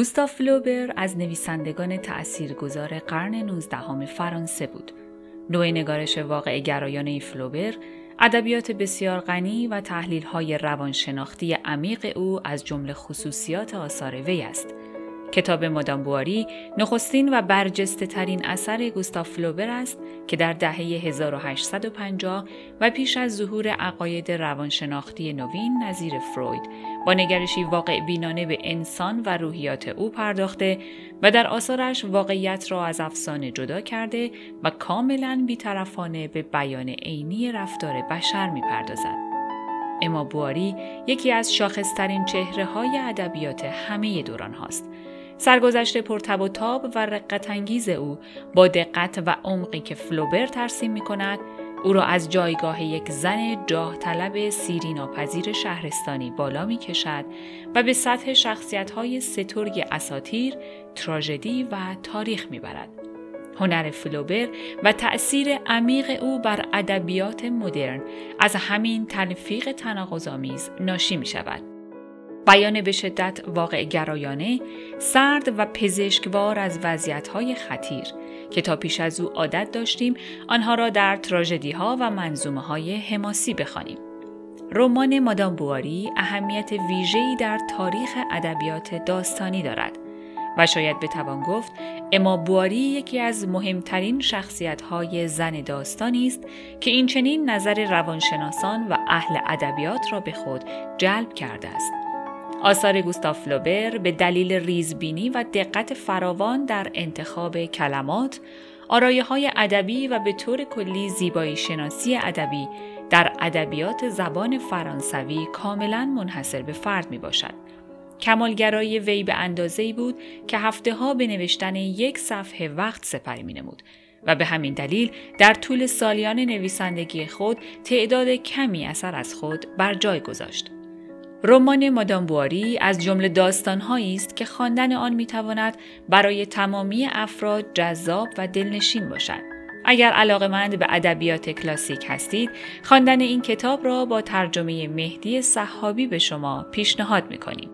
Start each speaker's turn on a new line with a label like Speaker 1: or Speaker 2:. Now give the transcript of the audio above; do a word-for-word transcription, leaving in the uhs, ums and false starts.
Speaker 1: گوستاو فلوبر از نویسندگان تأثیرگذار قرن نوزدهم فرانسه بود. نوع نگارش واقع گرایانه فلوبر، ادبیات بسیار غنی و تحلیل‌های روانشناختی عمیق او از جمله خصوصیات آثار وی است. کتاب مادام بواری نخستین و برجسته ترین اثر گوستاو فلوبر است که در دهه هزار و هشتصد و پنجاه و پیش از ظهور عقاید روانشناختی نوین نظیر فروید با نگرشی واقع بینانه به انسان و روحیات او پرداخته و در آثارش واقعیت را از افسانه جدا کرده و کاملاً بی‌طرفانه به بیان عینی رفتار بشر می‌پردازد. اما بواری یکی از شاخص‌ترین چهره‌های ادبیات همه دوران هاست. سرگذشت پرتب و تاب و رقت‌انگیز او با دقت و عمقی که فلوبر ترسیم می‌کند، او را از جایگاه یک زن جاه طلب سیری ناپذیر شهرستانی بالا می‌کشد و به سطح شخصیت‌های سترگ اساطیر، تراژدی و تاریخ می‌برد. هنر فلوبر و تأثیر عمیق او بر ادبیات مدرن از همین تلفیق تناقض‌آمیز ناشی می‌شود. بیان به شدت واقع گرایانه، سرد و پزشکوار از وضعیت‌های خطیر که تا پیش از او عادت داشتیم آنها را در تراژدی‌ها و منظومه‌های حماسی بخوانیم. رمان مادام بواری اهمیت ویژه‌ای در تاریخ ادبیات داستانی دارد و شاید بتوان گفت اما بواری یکی از مهمترین شخصیت‌های زن داستانی است که این چنین نظر روانشناسان و اهل ادبیات را به خود جلب کرده است. آثار گوستاو فلوبر به دلیل ریزبینی و دقت فراوان در انتخاب کلمات، آرایه‌های ادبی و به طور کلی زیبایی شناسی ادبی در ادبیات زبان فرانسوی کاملاً منحصر به فرد می‌باشد. کمالگرایی وی به اندازه‌ای بود که هفته‌ها به نوشتن یک صفحه وقت سپری می‌نمود و به همین دلیل در طول سالیان نویسندگی خود تعداد کمی اثر از خود بر جای گذاشت. رمان مادام بواری از جمله داستان‌هایی است که خواندن آن می‌تواند برای تمامی افراد جذاب و دلنشین باشد. اگر علاقه‌مند به ادبیات کلاسیک هستید، خواندن این کتاب را با ترجمه مهدی سحابی به شما پیشنهاد می‌کنیم.